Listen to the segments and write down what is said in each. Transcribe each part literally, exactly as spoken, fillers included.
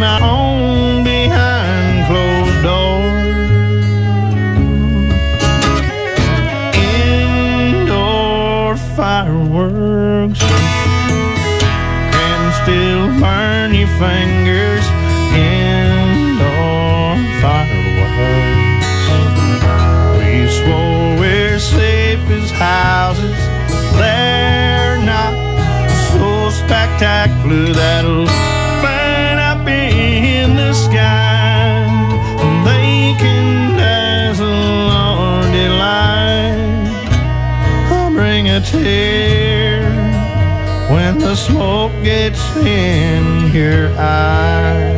on behind closed doors. Indoor fireworks can still burn your fingers. Indoor fireworks. We swore we're safe as houses. They're not so spectacular that'll burn up in the sky. They can dazzle or delight, or bring a tear when the smoke gets in your eye.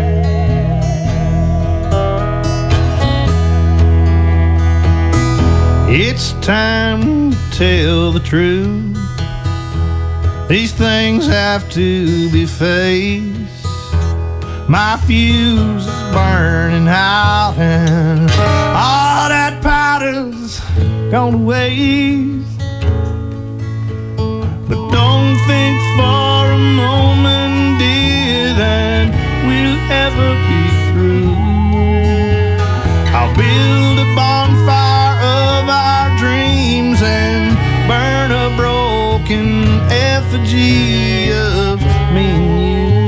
It's time to tell the truth. These things have to be faced. My fuse is burning out and all that powder's gone to waste. But don't think for a moment, dear, that we'll ever be through. I'll build a bonfire of our dreams and burn a broken effigy of me and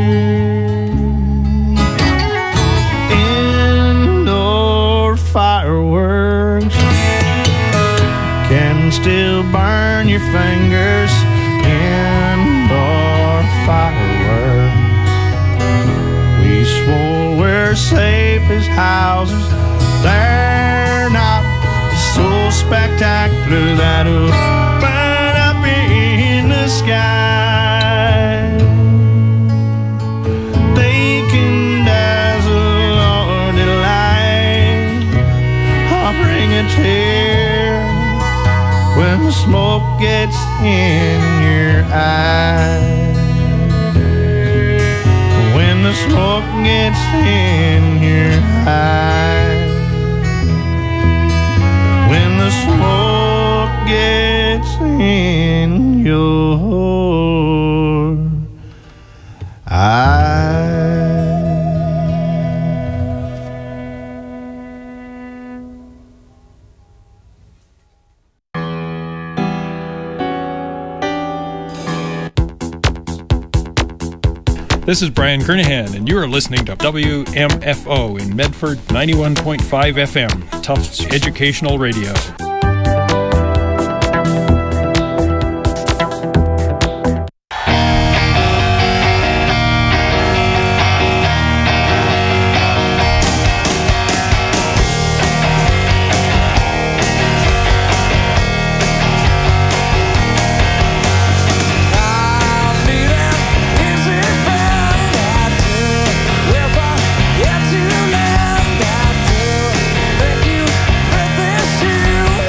you. Indoor fireworks can still burn your fingers. Indoor fireworks. We swore we're safe as houses. They're not so spectacular that'll burn up in the sky. They can dazzle or delight, or bring a tear when the smoke gets in your eye. When the smoke gets in your eye. When the smoke gets in your eye. This is Brian Kernahan, and you are listening to W M F O in Medford, ninety-one point five F M, Tufts Educational Radio. Thank you for this too.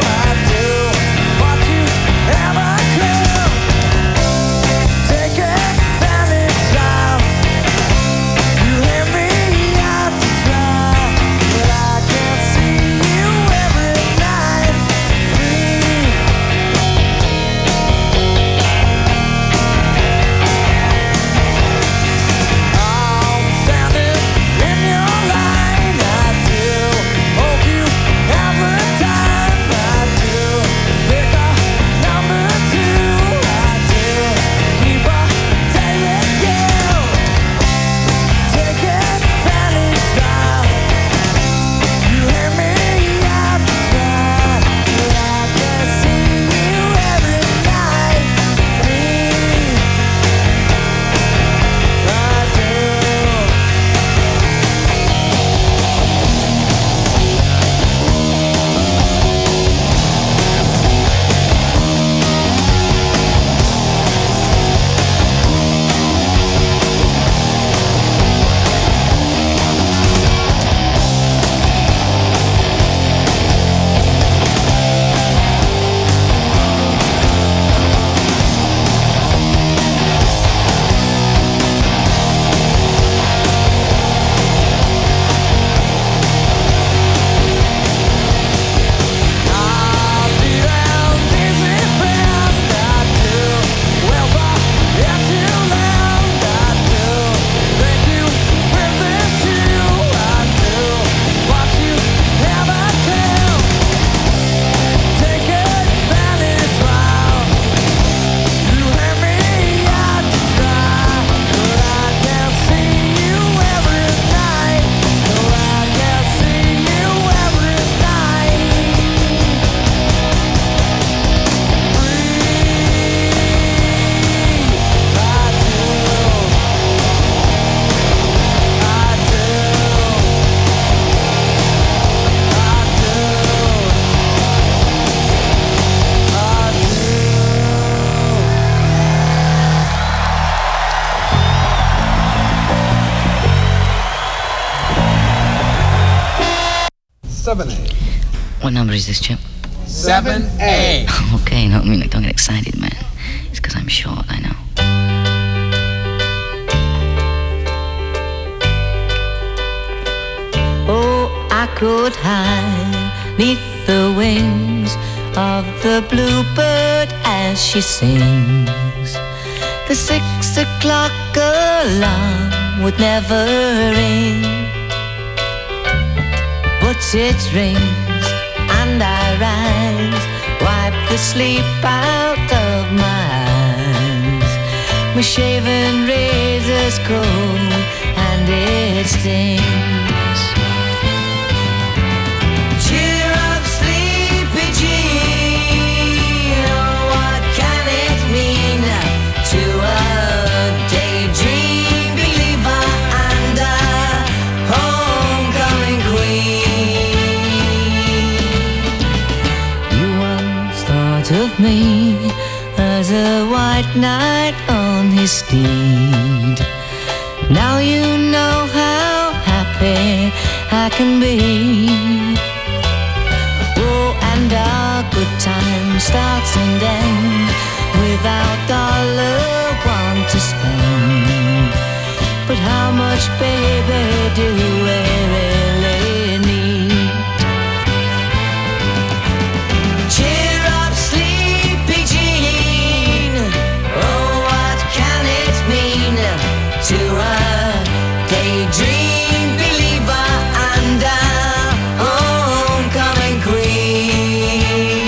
seven A. What number is this, Chip? seven A. Okay, no, I mean, don't get excited, man. It's because I'm short, I know. Oh, I could hide neath the wings of the bluebird as she sings. The six o'clock alarm would never ring, but it rings and I rise, wipe the sleep out of my eyes. My shaven razor's cold and it stings. Cheer up, sleepy Jean. Oh, what can it mean to a daydream believer and a homecoming queen? You once thought of me as a white knight on his steed. Now you know how happy I can be. Oh, and our good time starts and ends without dollar one to spend. But how much, baby, do we really need? Cheer up, sleepy Jean. Oh, what can it mean to a daydream believer and a homecoming queen?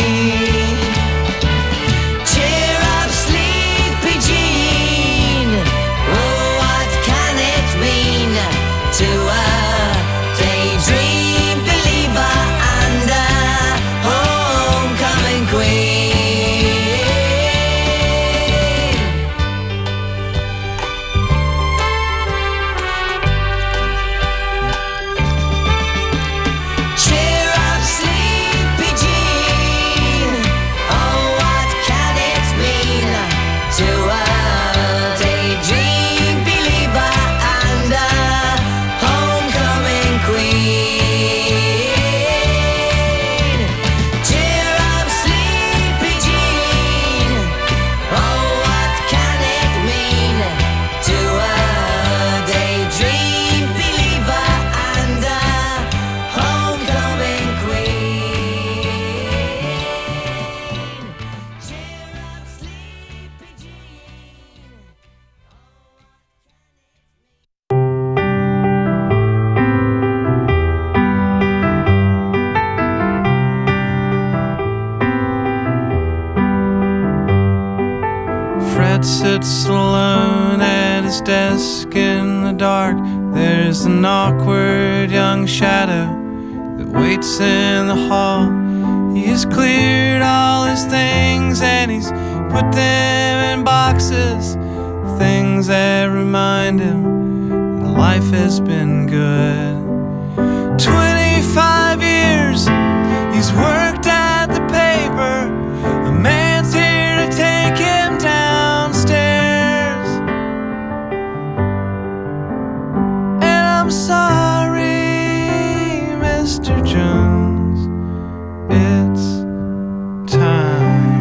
Cheer up, sleepy Jean. Oh, what can it mean to a daydream believer and a homecoming queen? Cheer up, sleepy Jean. Oh, what can it mean to a daydream believer and a homecoming queen? Cheer up, sleepy Jean. Oh, what can it mean to a daydream believer and a homecoming queen? Cheer up, sleepy Jean. Fred sits alone at his desk in the dark. There's an awkward young shadow that waits in the hall. He has cleared all his things and he's put them in boxes, things that remind him that life has been good. Twenty-five years he's worked at the paper. A man's here to take him downstairs. And I'm sorry, Mister Jones, it's time.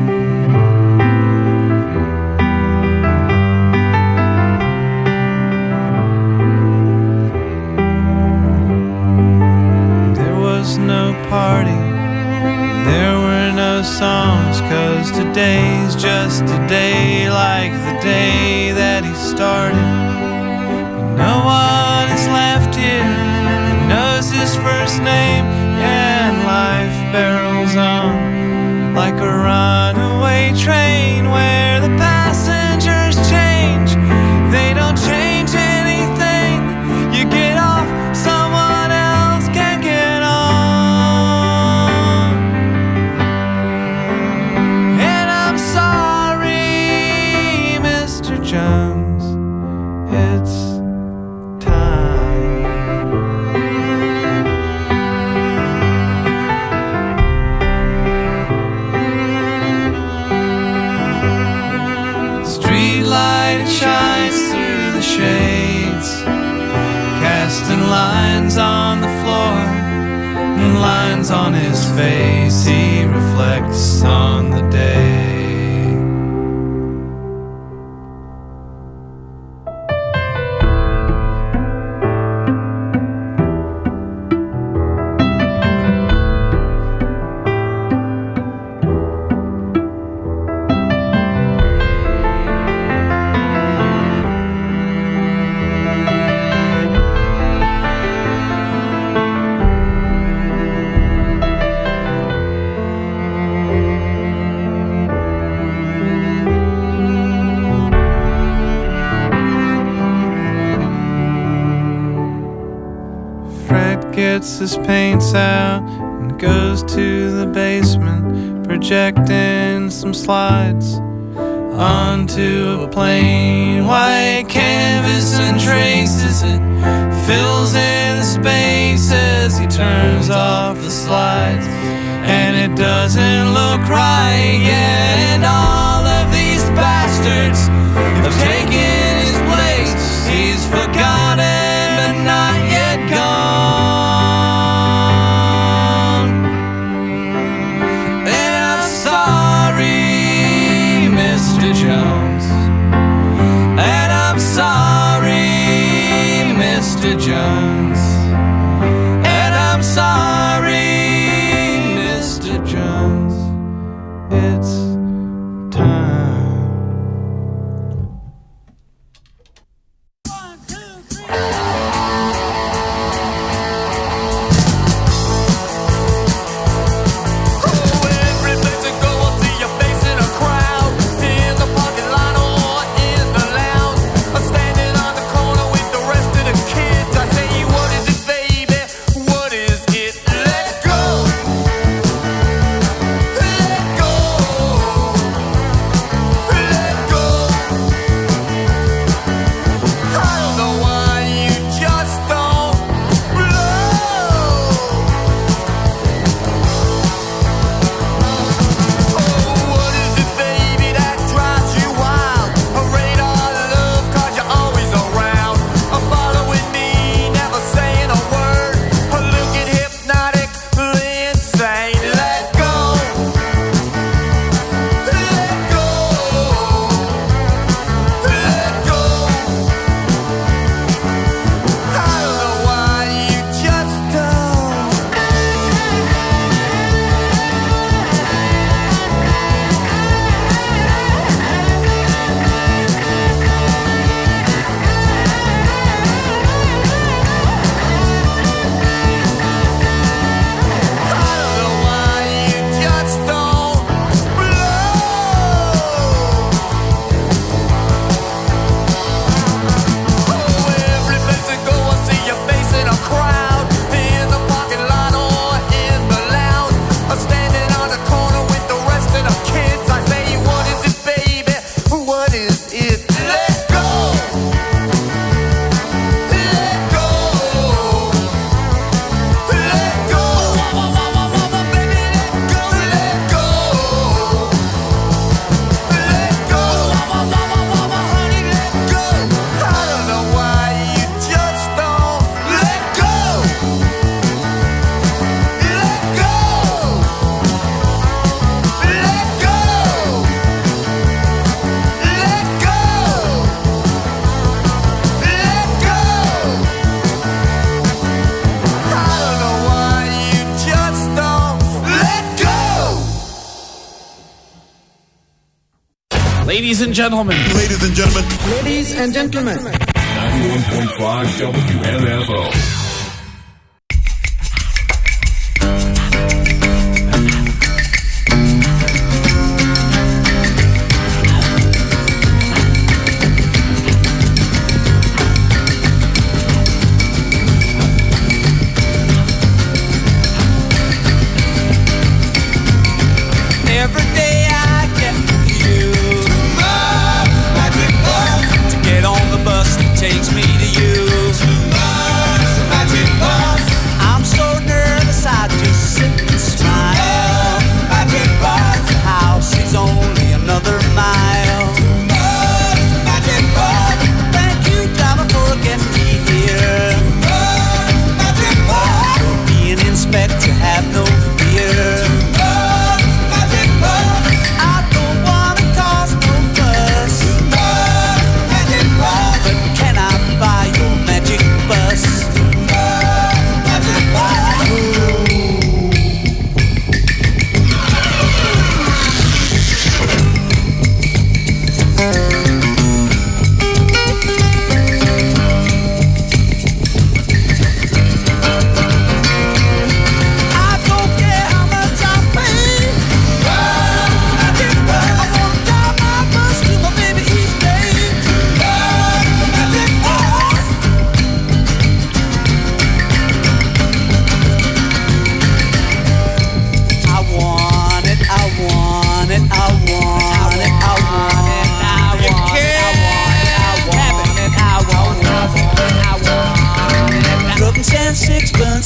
There was no party, there were no songs, 'cause today's just a day like the day that he started. No one is left here who knows his first name, and life barrels on like a runaway train where the passengers change. They don't change anything. You get off, someone else can get on. And I'm sorry, Mister Jones, it's time. Streetlight shines through the shades, casting lines on the floor. and lines on his face he reflects on the day. Gets his paints out and goes to the basement, projecting some slides onto a plain white canvas and traces it, fills in the space as he turns off the slides, and it doesn't look right yet, and all of these bastards have taken his place. He's forgotten but not yet gone. Jones, and I'm sorry, Mister Jones, and I'm sorry, Mister Jones, it's time. One, two, three. Ladies and gentlemen. Ladies and gentlemen. Ladies and gentlemen. ninety-one point five W M F O. Takes me to you.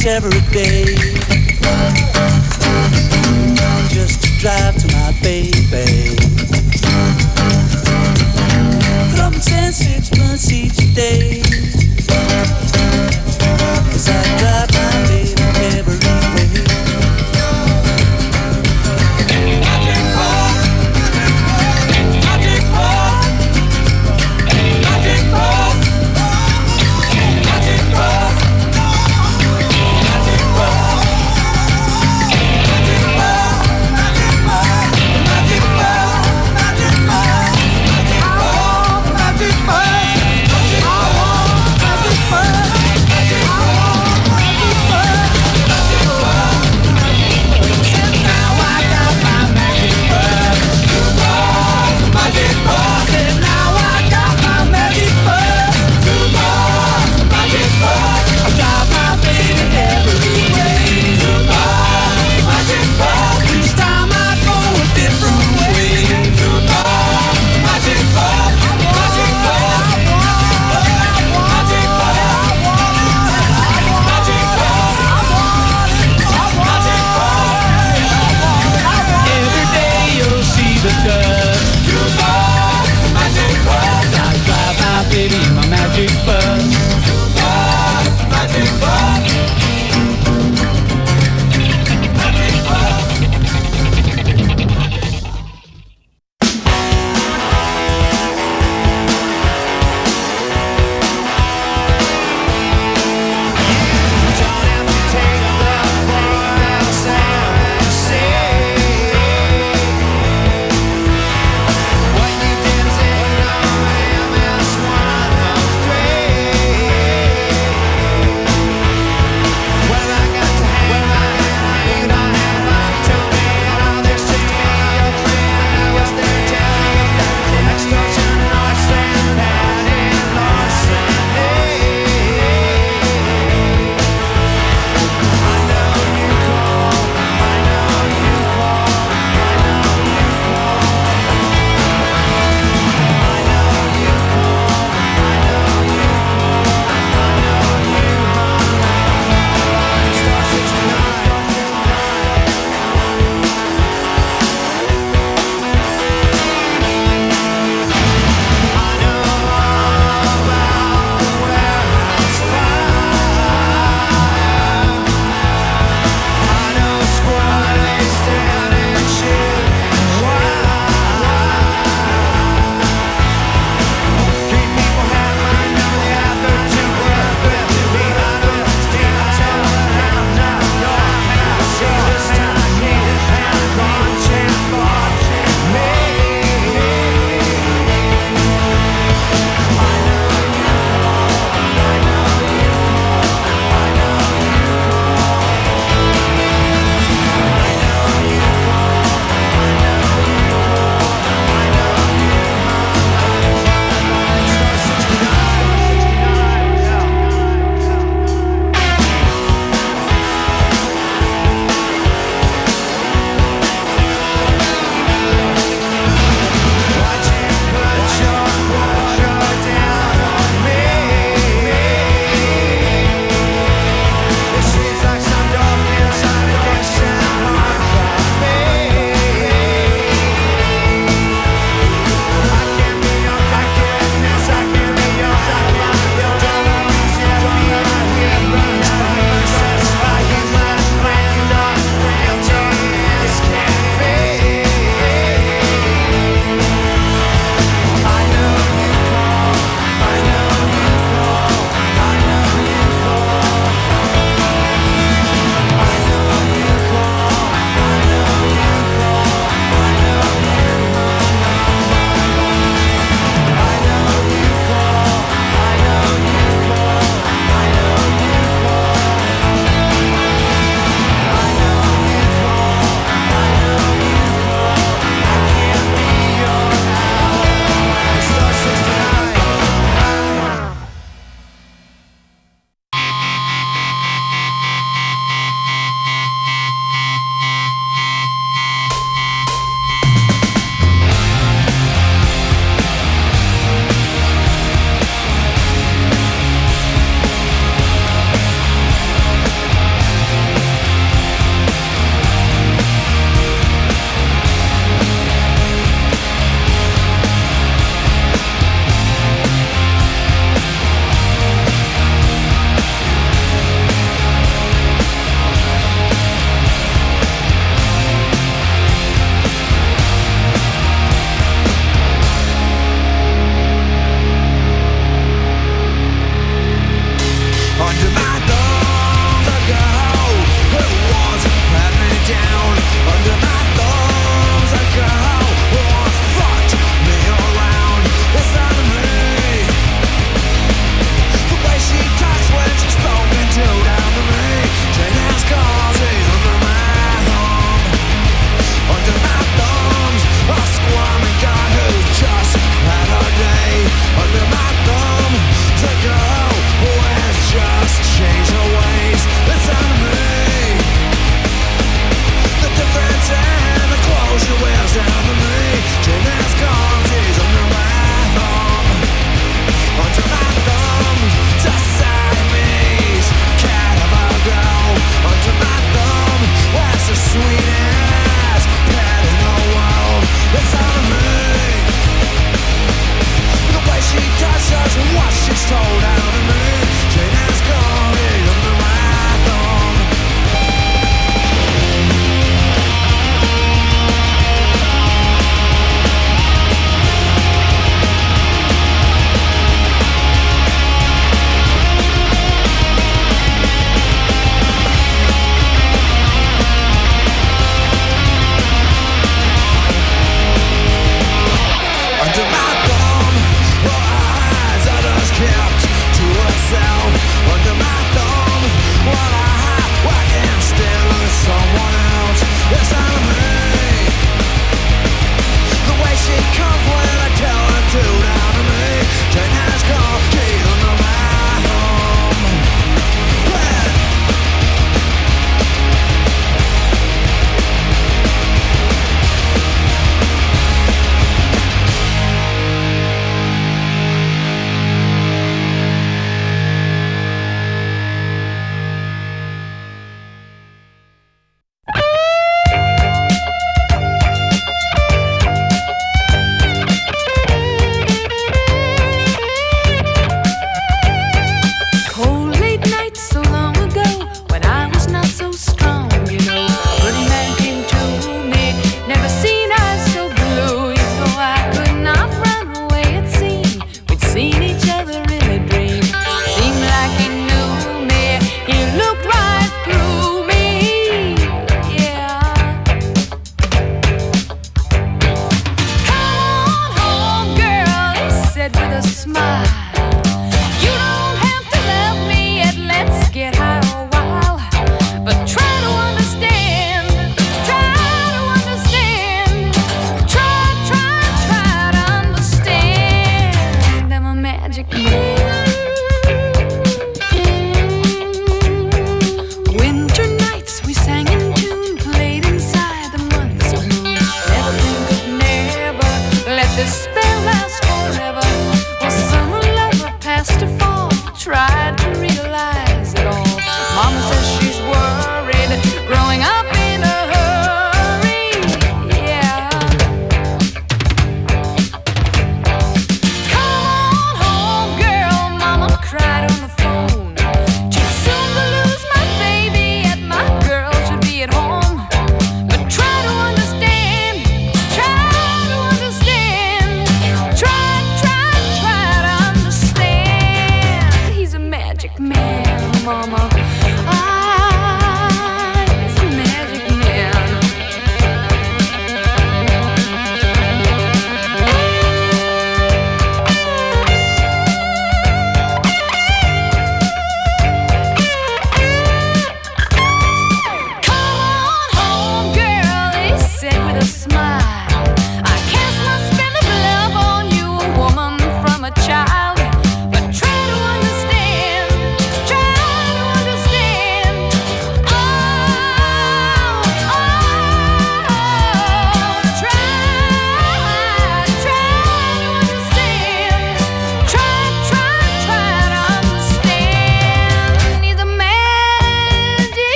bus every day, just to drive to my baby. From ten, six months each day, 'cause I drive my baby every way. Magic Park, Magic Park, Magic Park, Magic Park, Magic Park.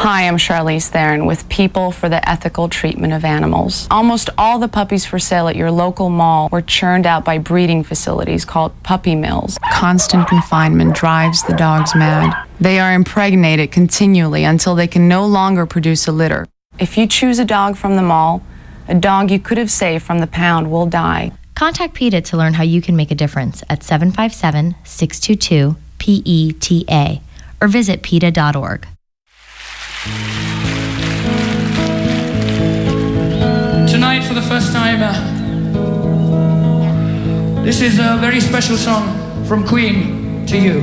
Hi, I'm Charlize Theron with People for the Ethical Treatment of Animals. Almost all the puppies for sale at your local mall were churned out by breeding facilities called puppy mills. Constant confinement drives the dogs mad. They are impregnated continually until they can no longer produce a litter. If you choose a dog from the mall, a dog you could have saved from the pound will die. Contact PETA to learn how you can make a difference at seven five seven, six two two, P E T A or visit PETA dot org. Tonight, for the first time, uh, this is a very special song from Queen to you.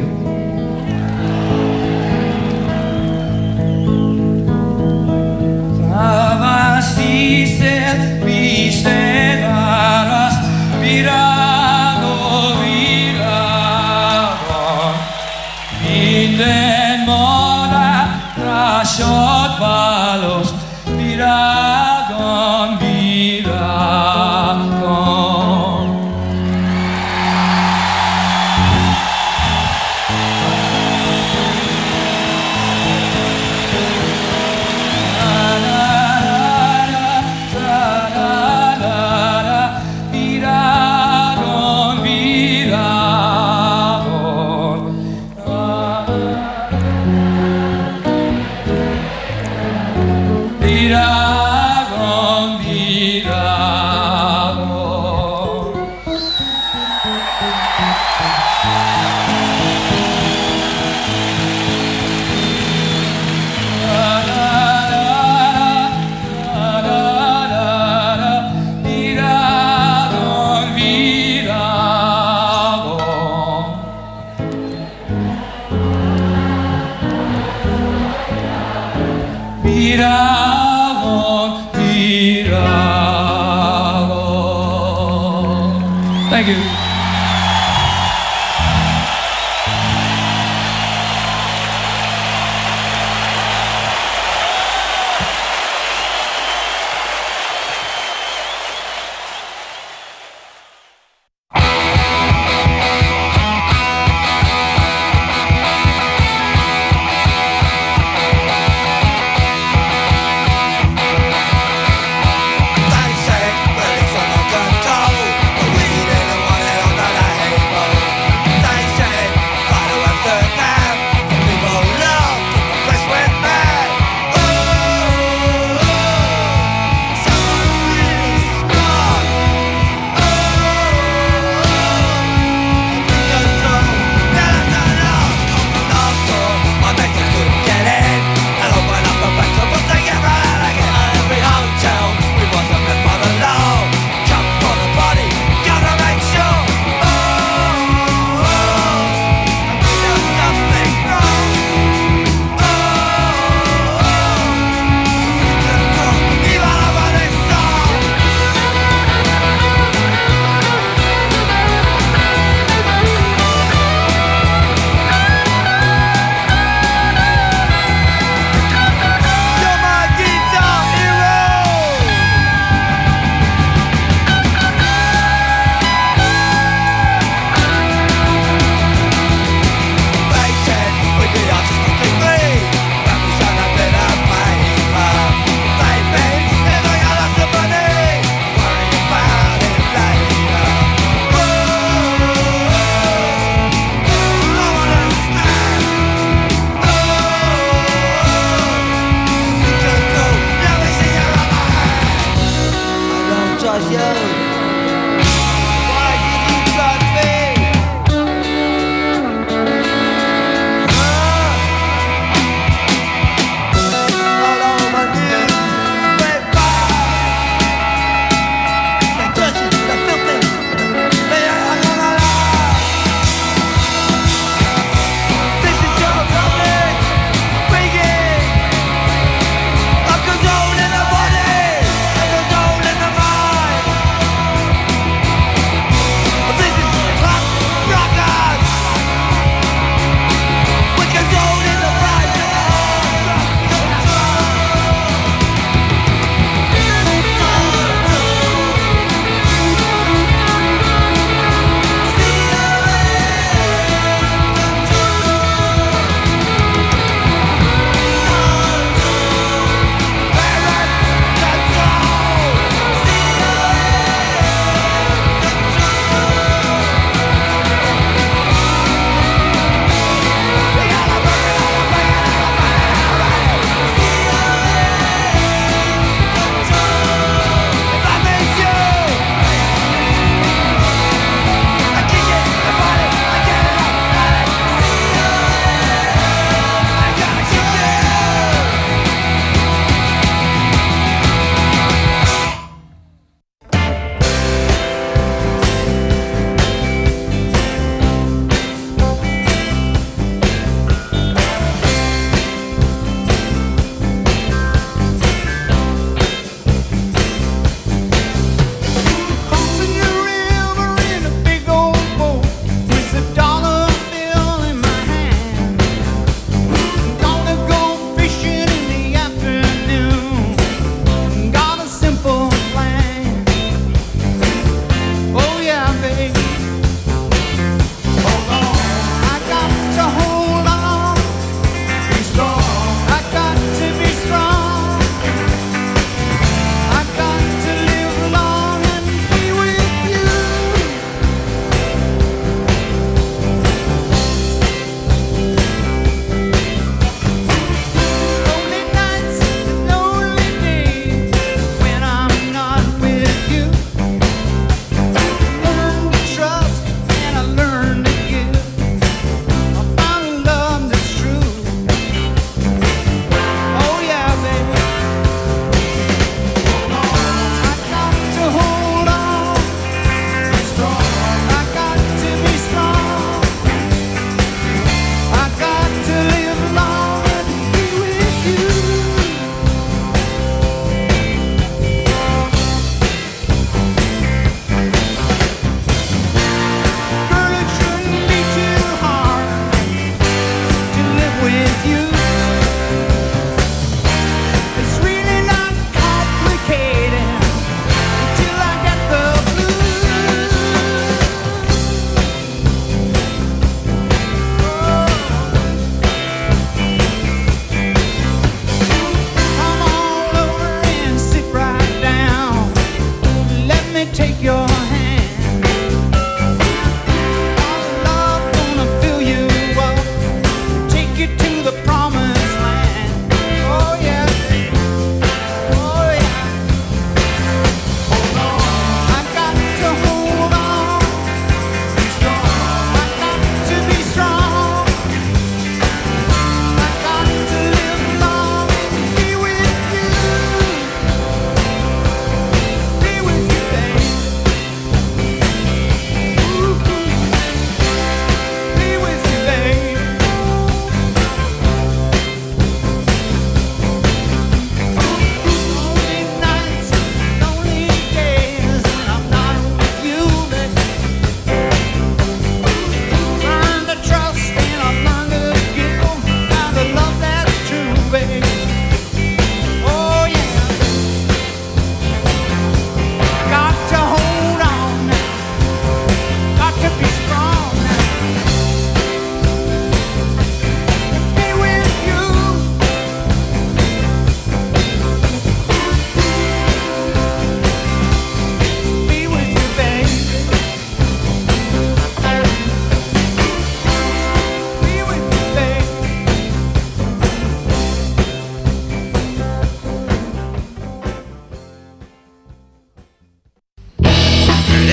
Thank you.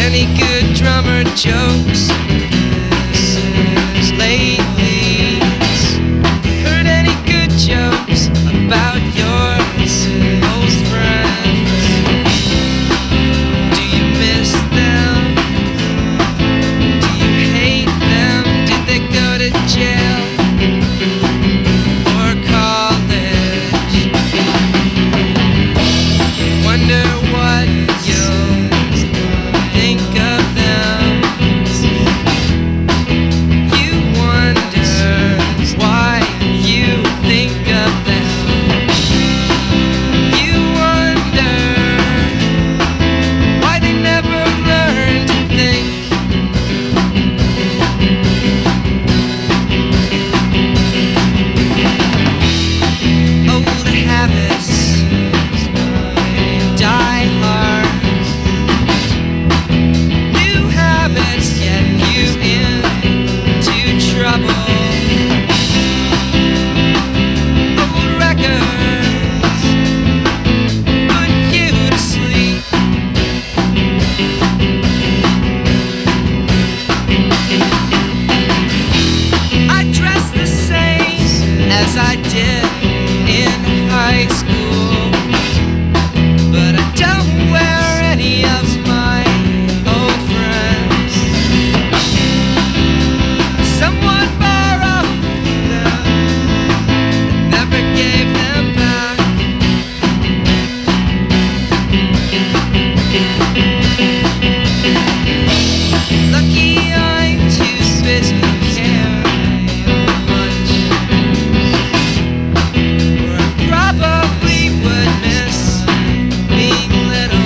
any good drummer jokes lately? Heard any good jokes about your old friends? Do you miss them? Do you hate them? Did they go to jail or college? Wonder what you'll think of them. You wonder why you think of them. You wonder why they never learn to think. Old habits die hard. New habits get you into trouble. Old records put you to sleep. I dress the same as I did in high school, but I don't wear any of my old friends. Someone borrowed them and never gave them back. Lucky I'm too busy caring much, or I probably would miss being little.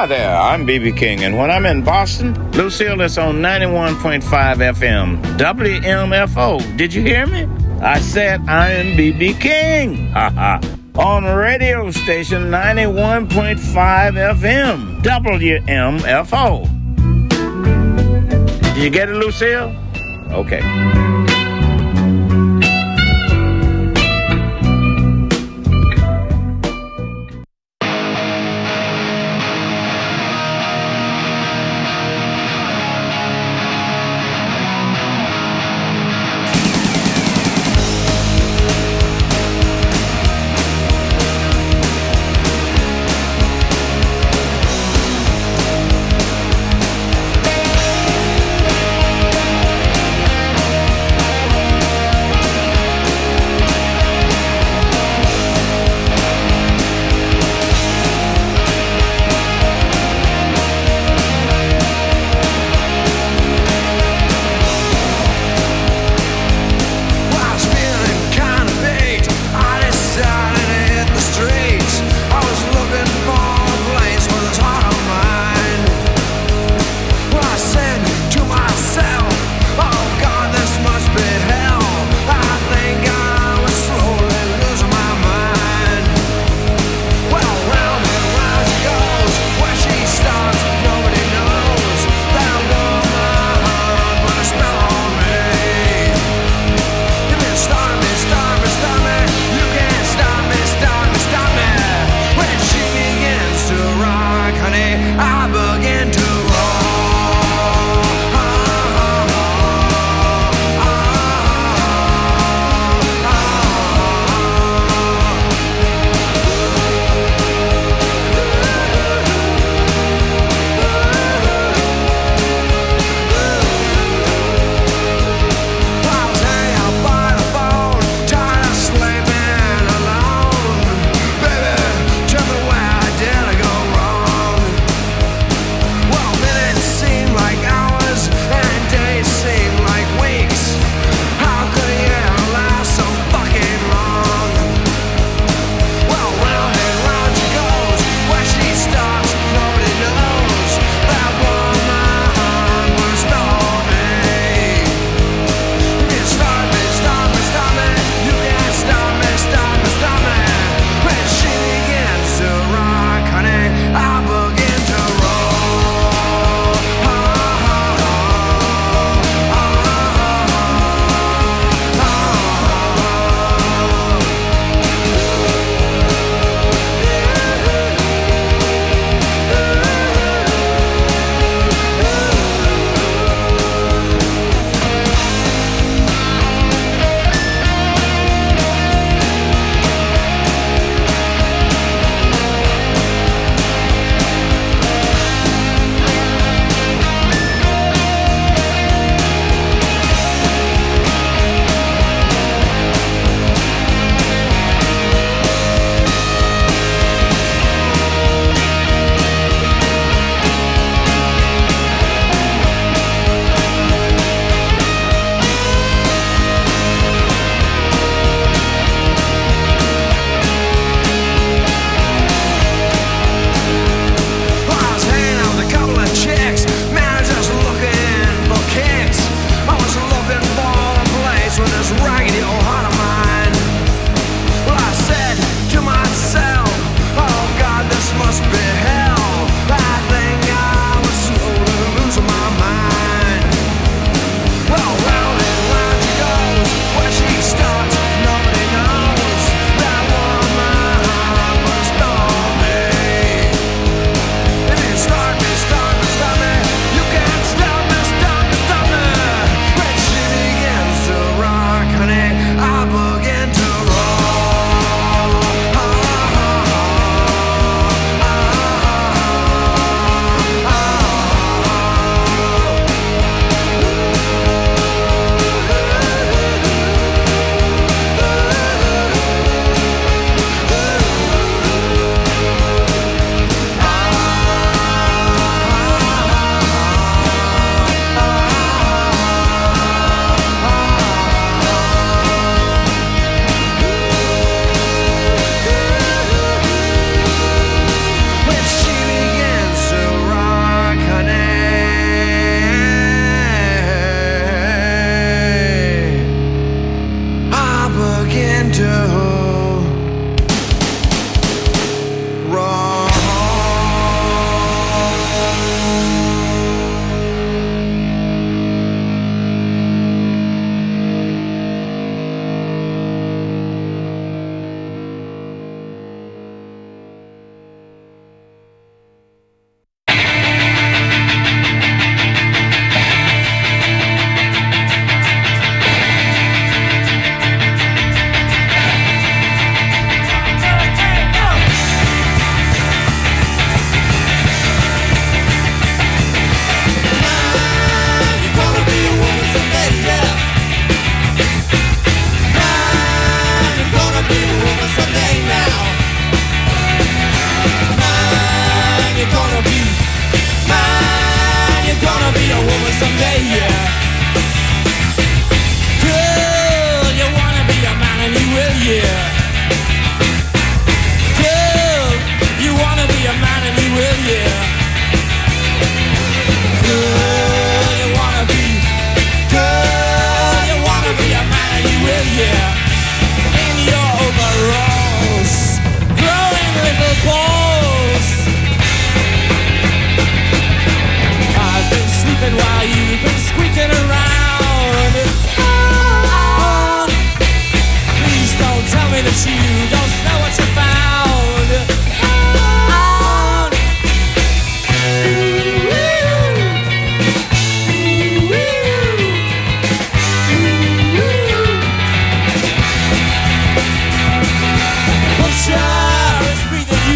Hi there, I'm B B King, and when I'm in Boston, Lucille is on ninety-one point five F M, W M F O. Did you hear me? I said I am B B King. Ha ha. On radio station ninety-one point five F M, W M F O. Did you get it, Lucille? Okay.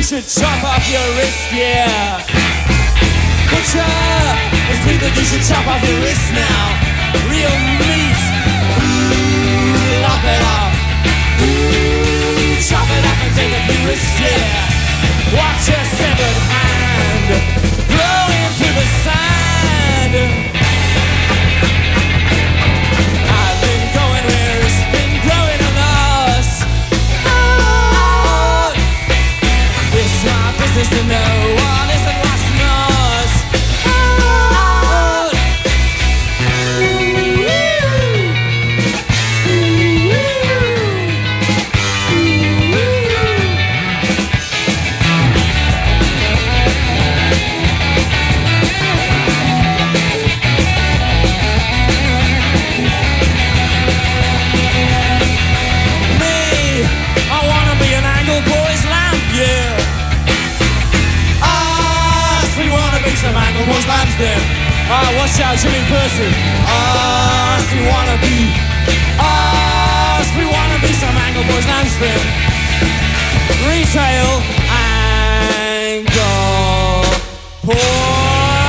should chop off your wrist, yeah. Butcher, it's me that you should chop off your wrist now. Real meat, ooh, lop it off. Ooh, chop it up and take a few risks, yeah. Watch your severed hand blowing through the sand. I've been going where it's been growing on us. Oh, it's my business to know what isn't what's not. Oh, some angle boys lambs there. Ah, watch out, Jimmy Percy. Ah, we wanna be. Ah, we wanna be some angle boys lambs there. Retail angle boys.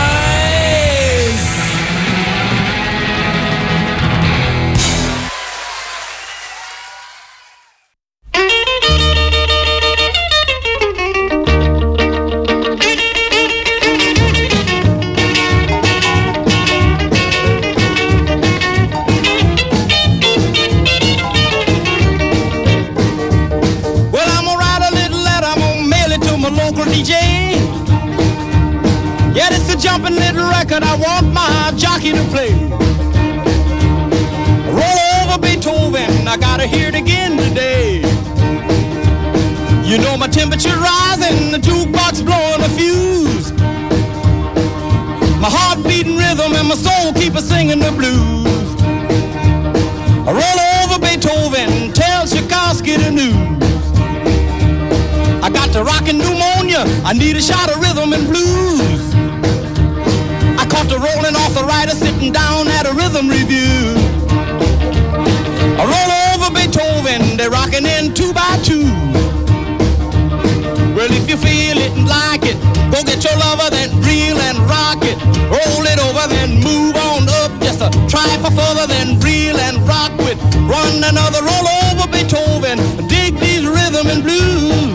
Jumping little record I want my jockey to play. Roll over Beethoven, I gotta hear it again today. You know my temperature rising, the jukebox blowing a fuse. My heart beating rhythm and my soul keep a singing the blues. Roll over Beethoven, tell Tchaikovsky the news. I got the rockin' pneumonia, I need a shot of rhythm and blues. Caught the rolling arthritis sitting down at a rhythm review. I roll over Beethoven, they're rocking in two by two. Well, if you feel it and like it, go get your lover, then reel and rock it. Roll it over, then move on up just a trifle further, then reel and rock with. Run another roll over Beethoven, dig these rhythm and blues.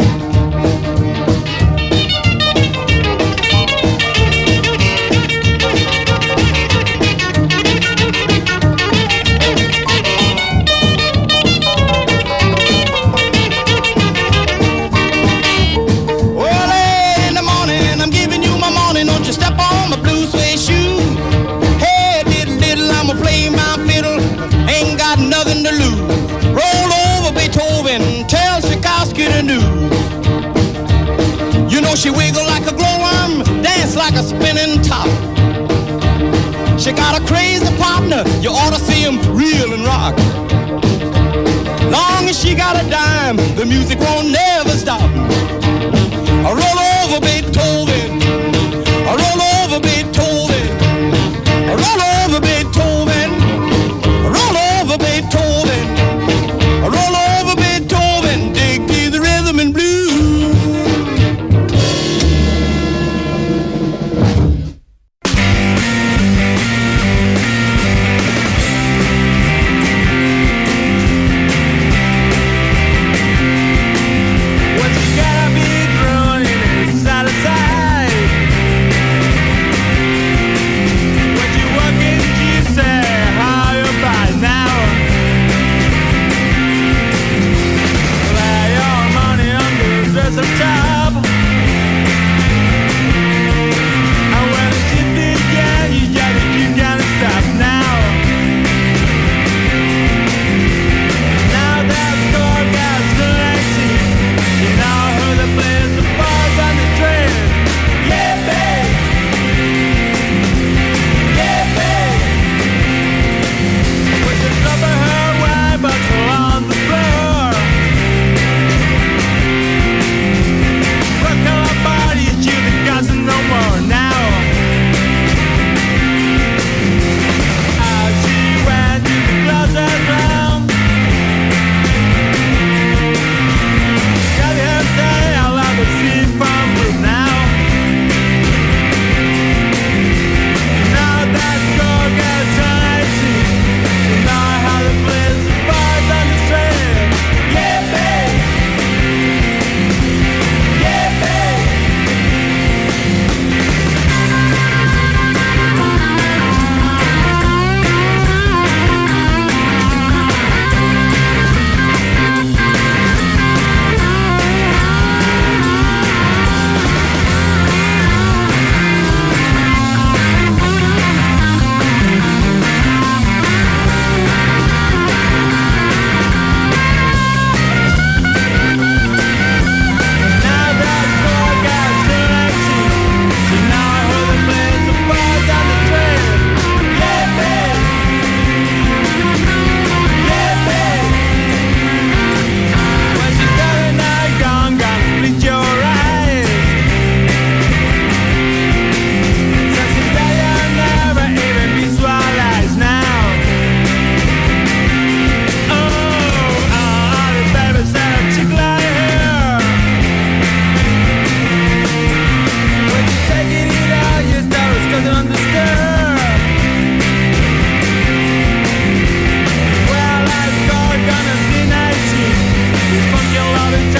Nothing to lose. Roll over Beethoven, tell Tchaikovsky the news. You know she wiggle like a glowworm, dance like a spinning top. She got a crazy partner, you ought to see him reel and rock. Long as she got a dime, the music won't never stop. I roll over Beethoven, I roll over Beethoven, I roll over Beethoven, I roll over Beethoven, I roll over Beethoven, dig to the rhythm and blues.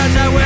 'cause I will